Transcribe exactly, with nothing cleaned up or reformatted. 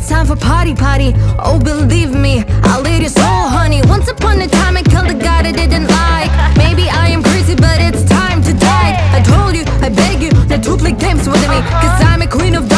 it's time for party, party. Oh, believe me, I'll lead your soul, honey. Once upon a time I killed a guy I didn't like. Maybe I am crazy, but it's time to die. I told you, I beg you, not to play games with me, cause I'm a queen of